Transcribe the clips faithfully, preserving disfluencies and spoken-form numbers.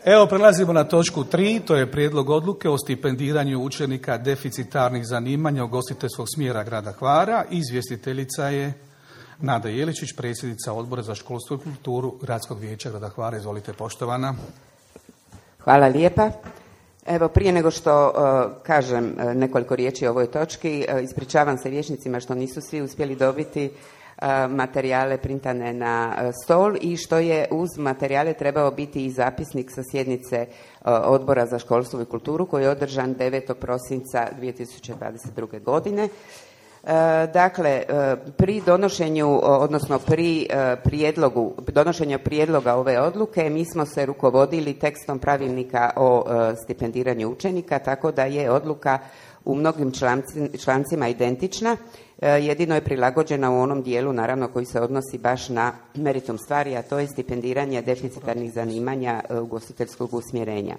Evo, prelazimo na točku tri, to je prijedlog odluke o stipendiranju učenika deficitarnih zanimanja ugostiteljskog smjera grada Hvara. Izvjestiteljica je Nada Jeličić, predsjednica Odbora za školstvo i kulturu Gradskog vijeća grada Hvara. Izvolite, poštovana. Hvala lijepa. Evo, prije nego što uh, kažem uh, nekoliko riječi o ovoj točki, uh, ispričavam se vijećnicima što nisu svi uspjeli dobiti uh, materijale printane na uh, stol i što je uz materijale trebao biti i zapisnik sa sjednice uh, Odbora za školstvo i kulturu koji je održan devetog prosinca dvije tisuće dvadeset druge. godine. Dakle, pri donošenju, odnosno pri prijedlogu, donošenju prijedloga ove odluke mi smo se rukovodili tekstom pravilnika o stipendiranju učenika, tako da je odluka u mnogim člancima identična, jedino je prilagođena u onom dijelu naravno koji se odnosi baš na meritum stvari, a to je stipendiranje deficitarnih zanimanja ugostiteljskog usmjerenja.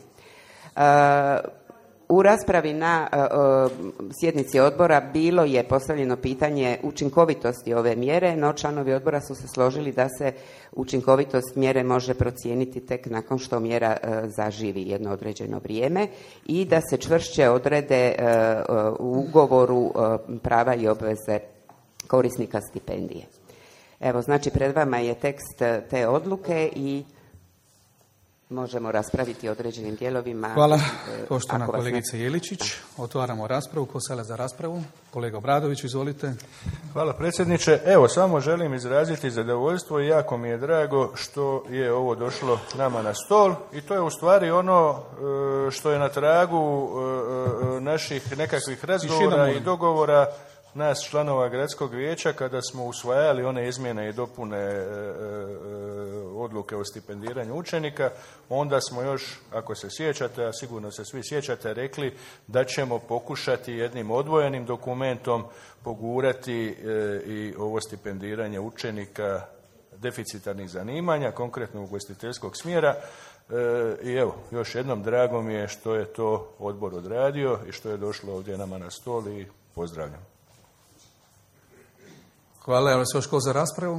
U raspravi na uh, sjednici odbora bilo je postavljeno pitanje učinkovitosti ove mjere, no članovi odbora su se složili da se učinkovitost mjere može procijeniti tek nakon što mjera uh, zaživi jedno određeno vrijeme i da se čvršće odrede uh, u ugovoru uh, prava i obveze korisnika stipendije. Evo, znači pred vama je tekst te odluke i možemo raspraviti o određenim dijelovima. Hvala, poštovana kolegice Jeličić. Otvaramo raspravu. Ko sela za raspravu? Kolega Obradović, izvolite. Hvala predsjedniče. Evo, samo želim izraziti zadovoljstvo i jako mi je drago što je ovo došlo nama na stol i to je u stvari ono što je na tragu naših nekakvih razgovora i dogovora nas članova gradskog vijeća kada smo usvajali one izmjene i dopune e, e, odluke o stipendiranju učenika, onda smo još, ako se sjećate, a sigurno se svi sjećate, rekli da ćemo pokušati jednim odvojenim dokumentom pogurati e, i ovo stipendiranje učenika deficitarnih zanimanja, konkretno ugostiteljskog smjera. E, I evo, još jednom drago mi je što je to odbor odradio i što je došlo ovdje nama na stol i pozdravljam. Hvala. Evo se još ko za raspravu?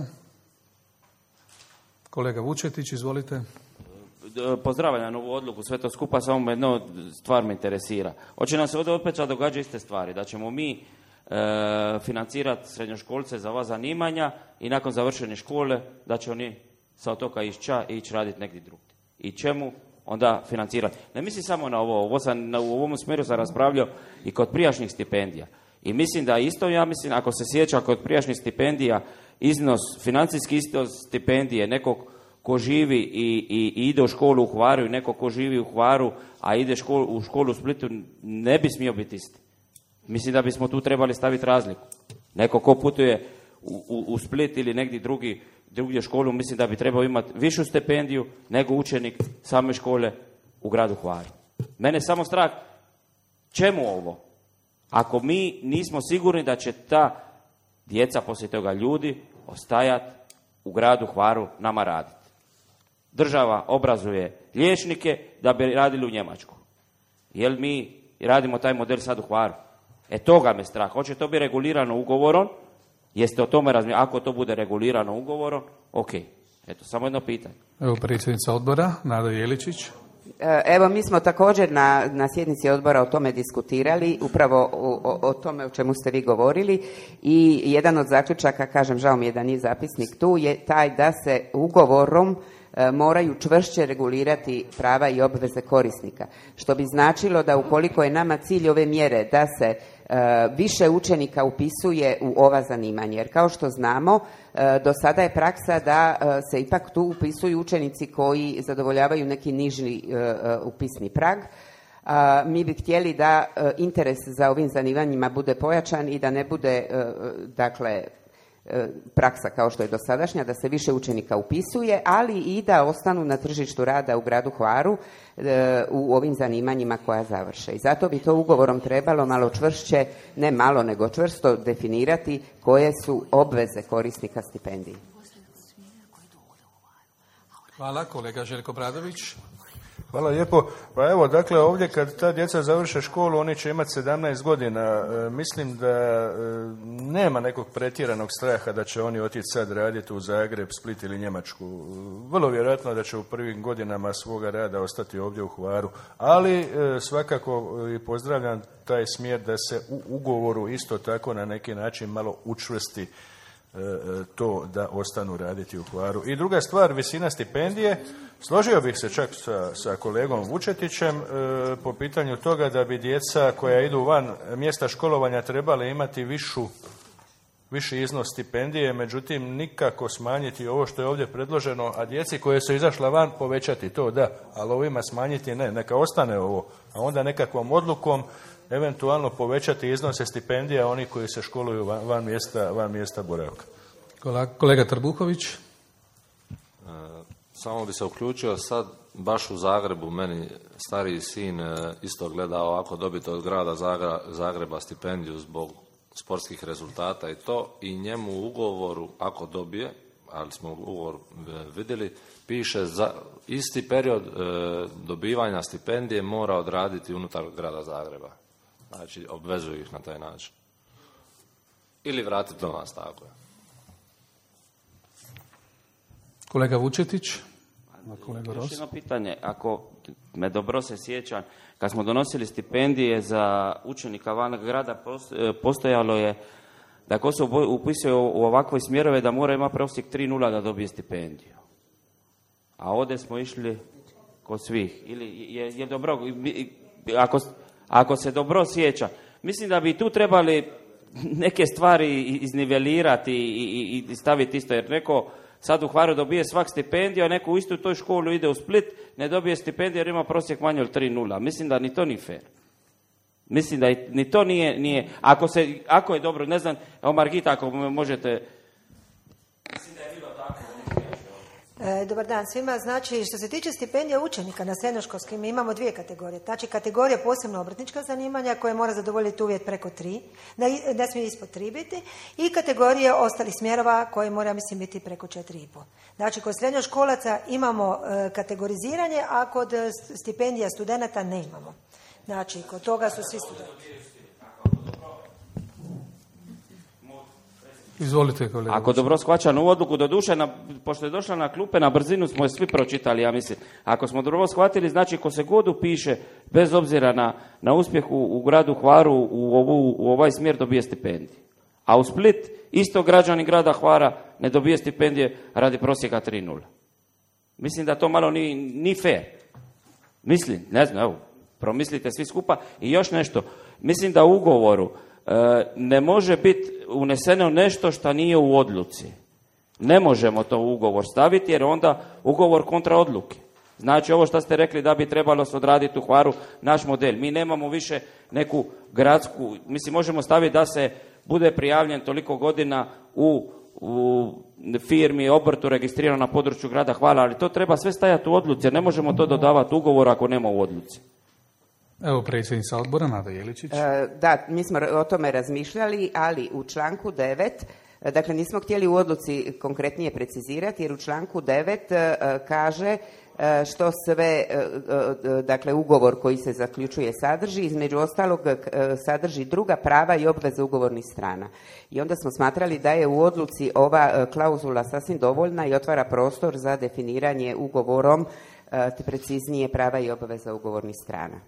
Kolega Vučetić, izvolite. Pozdravljam ovu odluku, sve to skupa, samo jedno stvar me interesira. Hoće nam se ovdje opet događa iste stvari, da ćemo mi e, financirati srednjoškolce za ova zanimanja i nakon završene škole da će oni sa otoka ići ča i ići raditi negdje drugdje. I čemu onda financirati? Ne mislim samo na ovo, ovo sam, na, u ovom smjeru sam raspravljao i kod prijašnjih stipendija. I mislim da isto, ja mislim, ako se sjeća kod prijašnjih stipendija, iznos, financijski iznos stipendije nekog ko živi i, i, i ide u školu u Hvaru i nekog ko živi u Hvaru, a ide školu, u školu u Splitu, ne bi smio biti isti. Mislim da bismo tu trebali staviti razliku. Neko ko putuje u, u, u Split ili negdje drugi, drugdje školu, mislim da bi trebao imati višu stipendiju nego učenik same škole u gradu Hvaru. Mene samo strah, čemu ovo? Ako mi nismo sigurni da će ta djeca, poslije toga ljudi, ostajati u gradu Hvaru nama raditi. Država obrazuje liječnike da bi radili u Njemačku. Jel mi radimo taj model sad u Hvaru? E toga me strah. Hoće to biti regulirano ugovorom? Jeste o tome razmišljali? Ako to bude regulirano ugovorom, ok. Eto, samo jedno pitanje. Evo predsjednica odbora, Nada Jeličić. Evo, mi smo također na, na sjednici odbora o tome diskutirali, upravo o, o, o tome o čemu ste vi govorili i jedan od zaključaka, kažem, žao mi je da nije zapisnik tu, je taj da se ugovorom e, moraju čvršće regulirati prava i obveze korisnika. Što bi značilo da ukoliko je nama cilj ove mjere da se e, više učenika upisuje u ova zanimanja, jer kao što znamo, e, do sada je praksa da e, se ipak tu upisuju učenici koji zadovoljavaju neki niži e, upisni prag. A, mi bi htjeli da e, interes za ovim zanimanjima bude pojačan i da ne bude e, dakle praksa kao što je dosadašnja, da se više učenika upisuje, ali i da ostanu na tržištu rada u gradu Hvaru e, u ovim zanimanjima koja završe. I zato bi to ugovorom trebalo malo čvršće, ne malo nego čvrsto definirati koje su obveze korisnika stipendije. Hvala. Kolega Željko Bradović. Hvala lijepo. Pa evo, dakle, ovdje kad ta djeca završe školu, oni će imati sedamnaest godina. E, mislim da e, nema nekog pretjeranog straha da će oni otići sad raditi u Zagreb, Split ili Njemačku. Vrlo vjerojatno da će u prvim godinama svoga rada ostati ovdje u Hvaru. Ali e, svakako i pozdravljam taj smjer da se u ugovoru isto tako na neki način malo učvrsti to da ostanu raditi u Hvaru. I druga stvar, visina stipendije. Složio bih se čak sa, sa kolegom Vučetićem e, po pitanju toga da bi djeca koja idu van mjesta školovanja trebali imati višu, viši iznos stipendije, međutim nikako smanjiti ovo što je ovdje predloženo, a djeci koje su izašla van povećati to, da, ali ovima smanjiti ne, neka ostane ovo, a onda nekakvom odlukom eventualno povećati iznose stipendija oni koji se školuju van, van mjesta, van mjesta boravka. Kolega Trbuhović. E, samo bi se uključio sad, baš u Zagrebu, meni stariji sin e, isto gleda ovako dobiti od grada Zagreba, Zagreba stipendiju zbog sportskih rezultata i to, i njemu u ugovoru, ako dobije, ali smo ugovor vidjeli, piše za isti period e, dobivanja stipendije mora odraditi unutar grada Zagreba. Znači, obvezuju ih na taj način. Ili vratiti do nas, tako je. Kolega Vučetić. Kolega Još jedno pitanje. Ako me dobro se sjećam, kad smo donosili stipendije za učenika van grada, postojalo je da ako se upisuje u ovakve smjerove da mora imati prosjek tri nula da dobije stipendiju. A ovdje smo išli kod svih. Ili je, je dobro, ako, ako se dobro sjeća, mislim da bi tu trebali neke stvari iznivelirati i, i, i staviti isto, jer neko sad u Hvaru dobije svak stipendiju, a neko u istu toj školu ide u Split, ne dobije stipendiju jer ima prosjek manje od tri nula. Mislim da ni to ni fair. Mislim da ni to nije, nije. Ako, se, ako je dobro, ne znam, evo Margita, ako možete. Mislim da je bilo tako. E, dobar dan svima. Znači, što se tiče stipendija učenika na srednjoškolskim, imamo dvije kategorije. Znači, kategorija posebno obrtnička zanimanja koje mora zadovoljiti uvjet preko tri, ne, ne smije ispod tri biti, i kategorije ostalih smjerova koje mora, mislim, biti preko četiri i pol. Znači, kod srednjoškolaca imamo e, kategoriziranje, a kod stipendija studenata ne imamo. Znači, kod toga su svi studenti. Izvolite, kolega. Ako dobro shvaćam u odluku, do duše, na, pošto je došla na klupe, na brzinu smo je svi pročitali, ja mislim. Ako smo dobro shvatili, znači ko se god upiše, bez obzira na, na uspjeh u, u gradu Hvaru, u, ovu, u ovaj smjer dobije stipendiju. A u Split, isto građani grada Hvara ne dobije stipendije radi prosjeka tri nula. Mislim da to malo ni, ni fair. Mislim, ne znam, evo, promislite svi skupa. I još nešto, mislim da u ugovoru ne može biti uneseno nešto što nije u odluci. Ne možemo to u ugovor staviti jer onda ugovor kontra odluke. Znači ovo što ste rekli da bi trebalo se odraditi u Hvaru, naš model. Mi nemamo više neku gradsku, mislim možemo staviti da se bude prijavljen toliko godina u, u firmi, obrtu registriran na području grada Hvara, ali to treba sve stajati u odluci jer ne možemo to dodavati u ugovor ako nema u odluci. Evo predsjednica odbora, Nada Jeličić. E, da, mi smo o tome razmišljali, ali u članku devet, dakle nismo htjeli u odluci konkretnije precizirati, jer u članku devet e, kaže e, što sve, e, e, dakle ugovor koji se zaključuje sadrži, između ostalog e, sadrži druga prava i obveze ugovornih strana. I onda smo smatrali da je u odluci ova e, klauzula sasvim dovoljna i otvara prostor za definiranje ugovorom e, te preciznije prava i obveza ugovornih strana.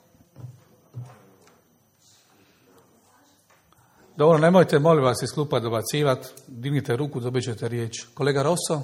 Dobro, nemojte, molim vas, iz klupa dobacivati. Dignite ruku, dobit ćete riječ. Kolega Rosso?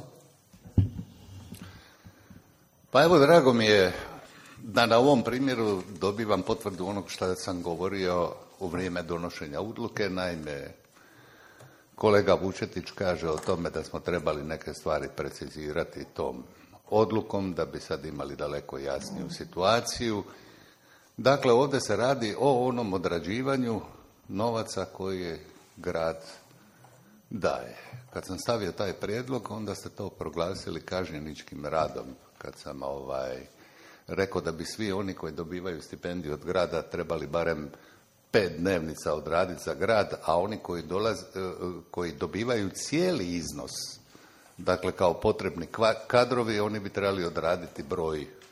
Pa evo, drago mi je da na ovom primjeru dobivam potvrdu onog što sam govorio u vrijeme donošenja odluke. Naime, kolega Vučetić kaže o tome da smo trebali neke stvari precizirati tom odlukom, da bi sad imali daleko jasniju situaciju. Dakle, ovdje se radi o onom odrađivanju novaca koje grad daje. Kad sam stavio taj prijedlog, onda ste to proglasili kažnjeničkim radom. Kad sam ovaj, rekao da bi svi oni koji dobivaju stipendiju od grada trebali barem pet dnevnica odraditi za grad, a oni koji, dolaze, koji dobivaju cijeli iznos, dakle kao potrebni kadrovi, oni bi trebali odraditi broj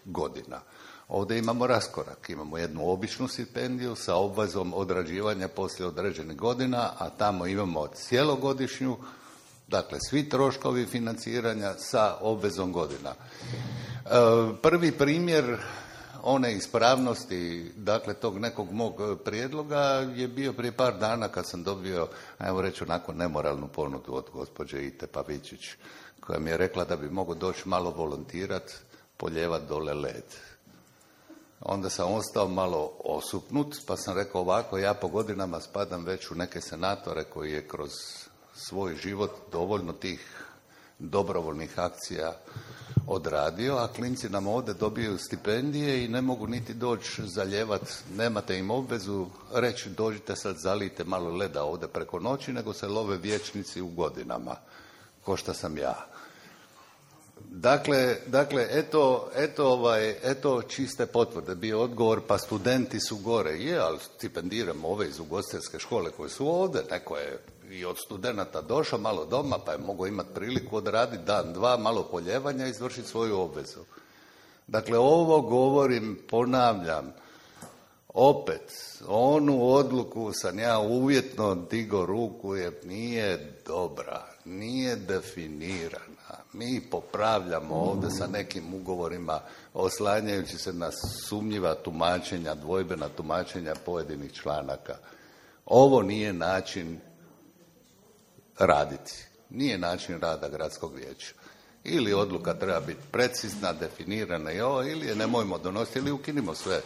godina. Ovdje imamo raskorak, imamo jednu običnu stipendiju sa obvezom odrađivanja poslije određenih godina, a tamo imamo cijelogodišnju, dakle svi troškovi financiranja sa obvezom godina. E, prvi primjer one ispravnosti, dakle tog nekog mog prijedloga je bio prije par dana kad sam dobio, ajmo reći, onako nemoralnu ponudu od gospođe Ite Pavičić, koja mi je rekla da bi mogao doći malo volontirat, poljevat dole led. Onda sam ostao malo osupnut, pa sam rekao ovako, ja po godinama spadam već u neke senatore koji je kroz svoj život dovoljno tih dobrovoljnih akcija odradio, a klinci nam ovdje dobiju stipendije i ne mogu niti doći zaljevat, nemate im obvezu reći dođite sad zalijte malo leda ovdje preko noći, nego se love vječnici u godinama, ko što sam ja. Dakle, dakle eto, eto, ovaj, eto čiste potvrde, bio odgovor, pa studenti su gore. Je, ali stipendiramo ove iz ugostiteljske škole koje su ovdje, neko je i od studenata došao malo doma, pa je mogao imati priliku odraditi dan, dva, malo poljevanja i izvršiti svoju obvezu. Dakle, ovo govorim, ponavljam, opet, onu odluku sam ja uvjetno digo ruku jer nije dobra, nije definirana. Mi popravljamo ovdje sa nekim ugovorima oslanjajući se na sumnjiva tumačenja, dvojbena tumačenja pojedinih članaka. Ovo nije način raditi. Nije način rada gradskog vijeća. Ili odluka treba biti precizna, definirana i ovo, ili je nemojmo donositi, ili ukinimo sve.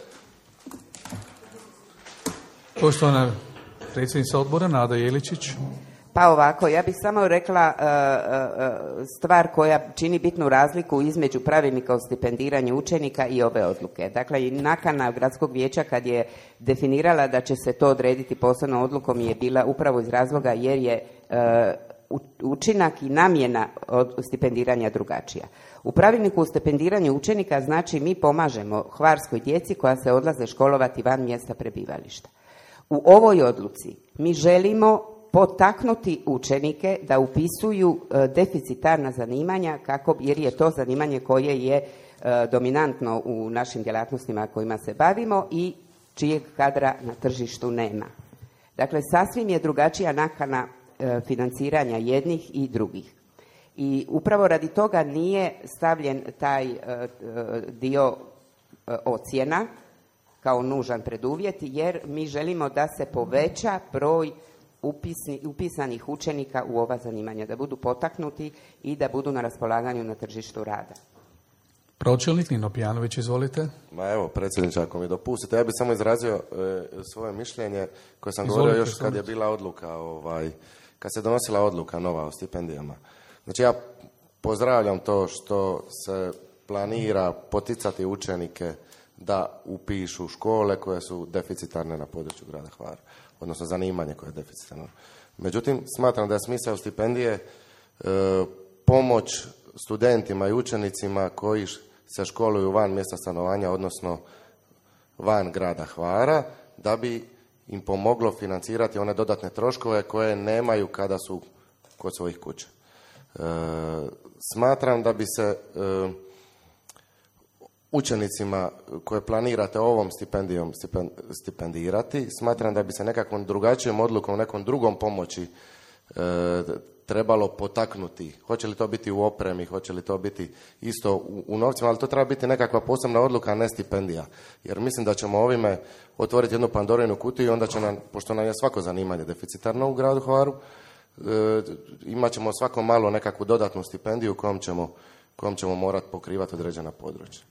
Poštovana predsjednica odbora Nada Jeličić. Pa ovako, ja bih samo rekla uh, uh, stvar koja čini bitnu razliku između pravilnika o stipendiranju učenika i ove odluke. Dakle, i nakana gradskog vijeća kad je definirala da će se to odrediti posebnom odlukom je bila upravo iz razloga jer je uh, učinak i namjena od stipendiranja drugačija. U pravilniku o stipendiranju učenika znači mi pomažemo hvarskoj djeci koja se odlaze školovati van mjesta prebivališta. U ovoj odluci mi želimo potaknuti učenike da upisuju e, deficitarna zanimanja kako, jer je to zanimanje koje je e, dominantno u našim djelatnostima kojima se bavimo i čijeg kadra na tržištu nema. Dakle, sasvim je drugačija nakana e, financiranja jednih i drugih. I upravo radi toga nije stavljen taj e, dio e, ocjena kao nužan preduvjet, jer mi želimo da se poveća broj Upisni, upisanih učenika u ova zanimanja, da budu potaknuti i da budu na raspolaganju na tržištu rada. Pročelnik Nino Pijanović, izvolite. Ma evo, predsjedniče, ako mi dopustite, ja bih samo izrazio e, svoje mišljenje koje sam izvolite, govorio još izvolite. kad je bila odluka, ovaj, kad se donosila odluka nova o stipendijama. Znači ja pozdravljam to što se planira poticati učenike da upišu škole koje su deficitarne na području grada Hvara, odnosno zanimanje koje je deficitarno. Međutim, smatram da je smisao stipendije e, pomoć studentima i učenicima koji se školuju van mjesta stanovanja, odnosno van grada Hvara, da bi im pomoglo financirati one dodatne troškove koje nemaju kada su kod svojih kuća. E, smatram da bi se e, učenicima koje planirate ovom stipendijom stipendirati, smatram da bi se nekakvom drugačijom odlukom, nekom drugom pomoći e, trebalo potaknuti. Hoće li to biti u opremi, hoće li to biti isto u, u novcima, ali to treba biti nekakva posebna odluka, a ne stipendija. Jer mislim da ćemo ovime otvoriti jednu Pandorinu kutiju i onda će nam, pošto nam je svako zanimanje deficitarno u gradu Hvaru, e, imat ćemo svako malo nekakvu dodatnu stipendiju kojom ćemo, kojom ćemo morati pokrivati određena područja.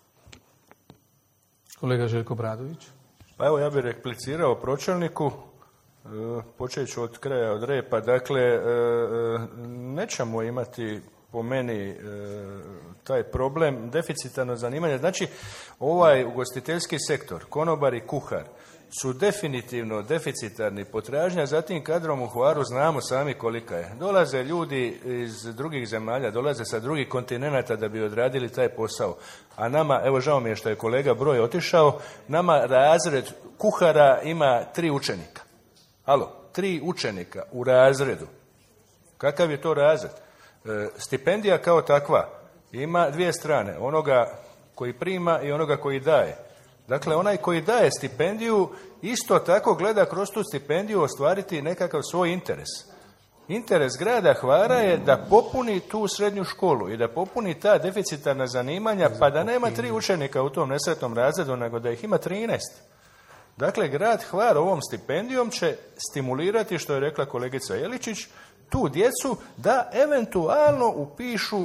Kolega Željko Bradović. Pa evo, ja bih replicirao pročelniku, počet ću od kraja, od repa. Dakle, nećemo imati po meni taj problem deficitarno zanimanje. Znači, ovaj ugostiteljski sektor, konobar i kuhar, su definitivno deficitarni potražnja, zatim kadrom u Hvaru znamo sami kolika je. Dolaze ljudi iz drugih zemalja, dolaze sa drugih kontinenata da bi odradili taj posao. A nama, evo žao mi je što je kolega Broj otišao, nama razred kuhara ima tri učenika. Alo, tri učenika u razredu. Kakav je to razred? E, stipendija kao takva ima dvije strane. Onoga koji prima i onoga koji daje. Dakle, onaj koji daje stipendiju isto tako gleda kroz tu stipendiju ostvariti nekakav svoj interes. Interes grada Hvara je da popuni tu srednju školu i da popuni ta deficitarna zanimanja, pa da nema tri učenika u tom nesretnom razredu, nego da ih ima trinaest. Dakle, grad Hvar ovom stipendijom će stimulirati, što je rekla kolegica Jeličić, tu djecu da eventualno upišu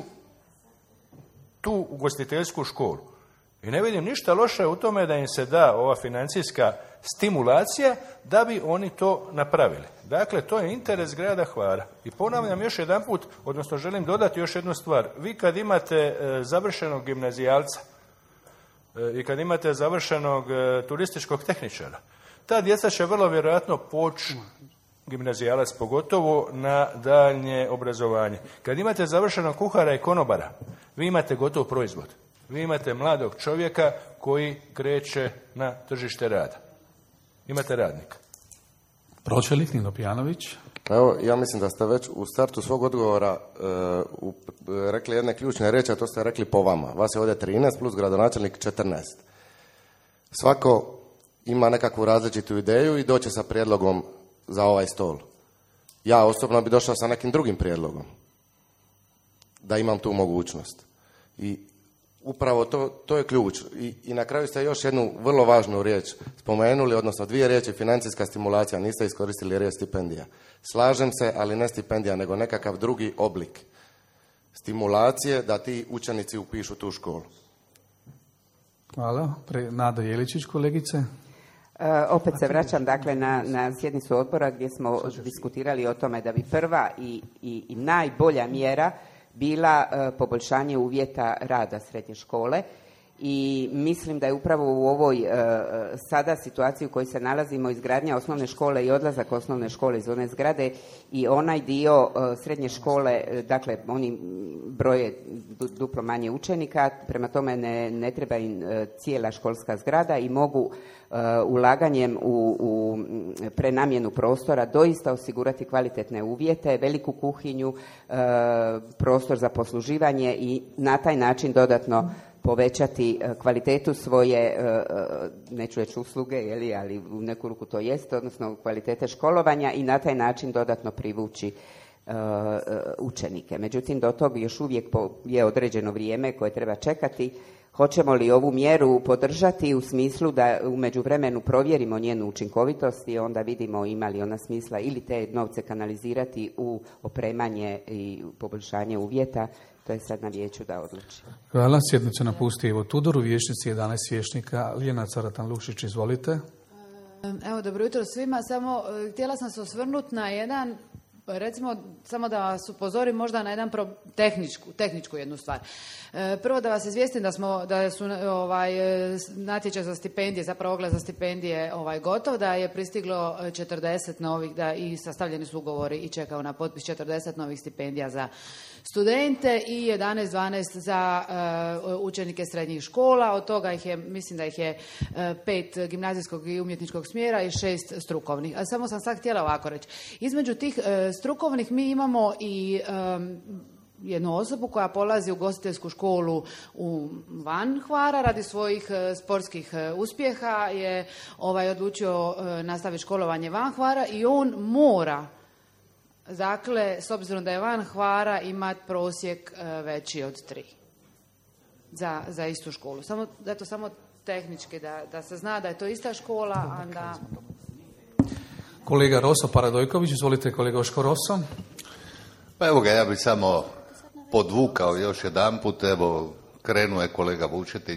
tu ugostiteljsku školu. I ne vidim ništa loše u tome da im se da ova financijska stimulacija da bi oni to napravili. Dakle, to je interes grada Hvara. I ponavljam još jedan put, odnosno želim dodati još jednu stvar. Vi kad imate e, završenog gimnazijalca e, i kad imate završenog e, turističkog tehničara, ta djeca će vrlo vjerojatno poći, gimnazijalac pogotovo, na daljnje obrazovanje. Kad imate završenog kuhara i konobara, vi imate gotov proizvod. Vi imate mladog čovjeka koji kreće na tržište rada. Imate radnika. Pročelnik Nino Pijanović. Evo, ja mislim da ste već u startu svog odgovora uh, u, rekli jedne ključne riječi, a to ste rekli po vama. Vas je ovdje trinaest plus gradonačelnik četrnaest. Svako ima nekakvu različitu ideju i doće sa prijedlogom za ovaj stol. Ja osobno bi došao sa nekim drugim prijedlogom. Da imam tu mogućnost. I upravo to, to je ključ. I, I na kraju ste još jednu vrlo važnu riječ spomenuli, odnosno dvije riječi, financijska stimulacija, niste iskoristili riječ stipendija. Slažem se, ali ne stipendija, nego nekakav drugi oblik stimulacije da ti učenici upišu tu školu. Hvala. Pre, Nada Jeličić, kolegice. E, opet se vraćam dakle na, na sjednicu odbora gdje smo diskutirali o tome da bi prva i, i, i najbolja mjera bila e, poboljšanje uvjeta rada srednje škole i mislim da je upravo u ovoj e, sada situaciji u kojoj se nalazimo, izgradnja osnovne škole i odlazak osnovne škole iz one zgrade i onaj dio e, srednje škole, e, dakle oni broje du, duplo manje učenika, prema tome ne, ne treba im e, cijela školska zgrada i mogu e, ulaganjem u, u prenamjenu prostora doista osigurati kvalitetne uvjete, veliku kuhinju, e, prostor za posluživanje i na taj način dodatno povećati kvalitetu svoje, neću reći usluge, jeli, ali u neku ruku to jest, odnosno kvalitete školovanja i na taj način dodatno privući uh, učenike. Međutim, do tog još uvijek je određeno vrijeme koje treba čekati. Hoćemo li ovu mjeru podržati u smislu da u međuvremenu provjerimo njenu učinkovitost i onda vidimo ima li ona smisla ili te novce kanalizirati u opremanje i poboljšanje uvjeta. To je sad na vijeću da odluči. Hvala. Sjednicu napusti Ivo Tudor, u vijećnici jedanaest vijećnika. Lijena Caratan-Lukšić, izvolite. Evo, dobro jutro svima. Samo htjela sam se osvrnuti na jedan, recimo, samo da vas upozorim možda na jedan pro, tehničku, tehničku jednu stvar. Prvo da vas izvijestim da smo, da su ovaj, natječaj za stipendije, zapravo oglas za stipendije ovaj, gotov, da je pristiglo četrdeset novih, da i sastavljeni su ugovori i čekao na potpis četrdeset novih stipendija za studente i jedanaest dvanaest za uh, učenike srednjih škola, od toga ih je, mislim da ih je uh, pet gimnazijskog i umjetničkog smjera i šest strukovnih. A samo sam sad htjela ovako reći. Između tih uh, strukovnih mi imamo i um, jednu osobu koja polazi u ugostiteljsku školu u van Hvara radi svojih uh, sportskih uh, uspjeha, je ovaj, odlučio uh, nastaviti školovanje van Hvara i on mora, dakle, s obzirom da je van Hvara, imati prosjek uh, veći od tri za, za istu školu. Samo, zato samo tehnički da, da se zna da je to ista škola, a da... Kolega Roso Paradojković, izvolite kolega Oško Roso. Pa evo ga, ja bih samo podvukao još jedan put, evo, krenuo je kolega Vučetić,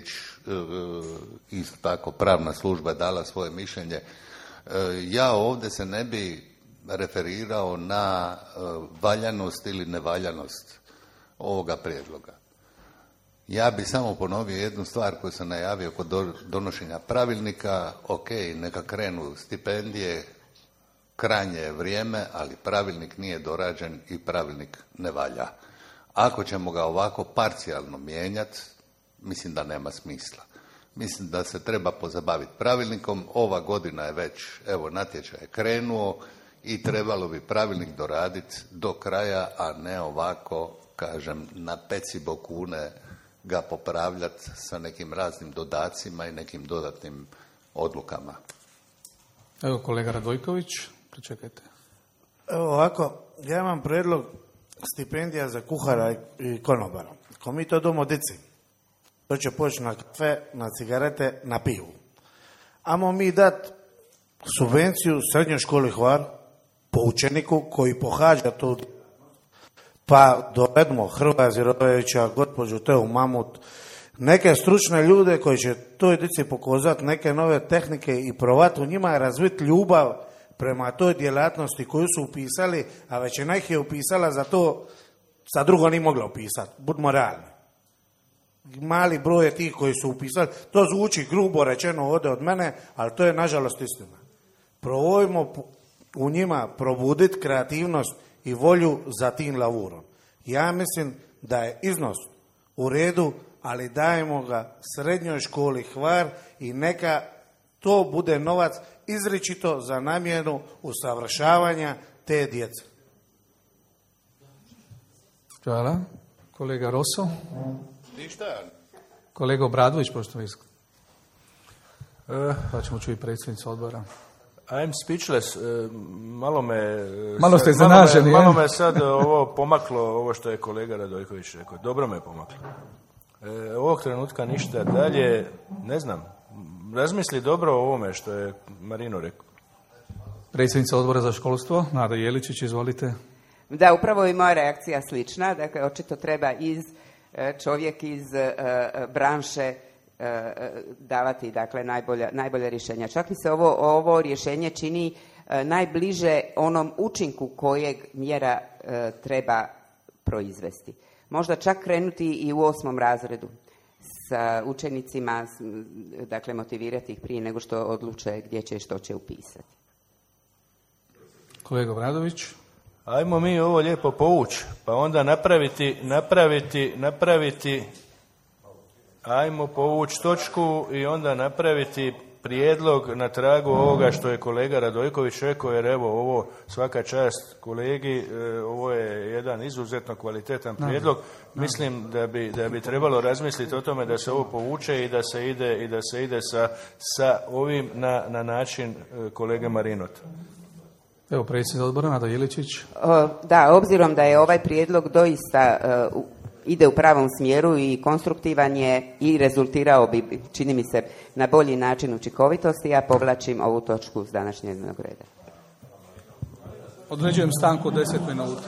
isto tako pravna služba je dala svoje mišljenje. Ja ovdje se ne bi referirao na valjanost ili nevaljanost ovoga prijedloga. Ja bih samo ponovio jednu stvar koju sam najavio kod donošenja pravilnika. Ok, neka krenu stipendije, krajnje je vrijeme, ali pravilnik nije dorađen i pravilnik ne valja. Ako ćemo ga ovako parcijalno mijenjati, mislim da nema smisla. Mislim da se treba pozabaviti pravilnikom. Ova godina je već, evo, natječaj je krenuo i trebalo bi pravilnik doraditi do kraja, a ne ovako, kažem, na peci bokune ga popravljati sa nekim raznim dodacima i nekim dodatnim odlukama. Evo kolega Radojković, pričekajte. Evo ovako, ja imam predlog stipendija za kuhara i konobara. Ako mi to damo dici, to će poći na kafe, na cigarete, na pivu. Amo mi dat subvenciju srednjoj školi Hvar po učeniku koji pohađa tu, pa dovedemo Hrvoja Zirojevića, gospođu Teu Mamut, neke stručne ljude koji će toj dici pokazati neke nove tehnike i provat u njima razviti ljubav prema toj djelatnosti koju su upisali, a većina ih je upisala za to, sa drugo nije mogla upisati. Budimo realni. Mali broj je tih koji su upisali. To zvuči grubo rečeno ovdje od mene, ali to je nažalost istina. Probajmo u njima probuditi kreativnost i volju za tim lavurom. Ja mislim da je iznos u redu, ali dajemo ga srednjoj školi Hvar i neka to bude novac izričito za namjenu usavršavanja te djece. Hvala. Kolega Roso. Ništa. Kolega Obradović, pošto vi... Pa ćemo čuti predsjednica odbora. I'm speechless. E, malo me... Malo sad, ste iznenađeni. Malo, malo me sad ovo pomaklo, ovo što je kolega Radojković rekao. Dobro me pomaklo. E, ovog trenutka ništa dalje, ne znam. Razmisli dobro o ovome što je Marino rekao. Predsjednica odbora za školstvo, Nada Jeličić, izvolite. Da, upravo je moja reakcija slična. Dakle, očito treba iz čovjek iz uh, branše uh, davati dakle najbolja, najbolja rješenja. Čak mi se ovo, ovo rješenje čini uh, najbliže onom učinku kojeg mjera uh, treba proizvesti. Možda čak krenuti i u osmom razredu sa učenicima, dakle motivirati ih prije nego što odluče gdje će i što će upisati. Kolega Obradović. Ajmo mi ovo lijepo povući, pa onda napraviti, napraviti, napraviti, ajmo povući točku i onda napraviti prijedlog na tragu ovoga što je kolega Radojković rekao, jer evo ovo svaka čast kolegi, ovo je jedan izuzetno kvalitetan prijedlog. Mislim da bi, da bi trebalo razmisliti o tome da se ovo povuče i da se ide, i da se ide sa, sa ovim na, na način kolege Marinota. Evo, predsjednik odbora, Nada Jeličić. Da, obzirom da je ovaj prijedlog doista uh, ide u pravom smjeru i konstruktivan je i rezultirao bi, čini mi se, na bolji način učinkovitosti, ja povlačim ovu točku s današnjeg dnevnog reda. Određujem stanku deset minuta.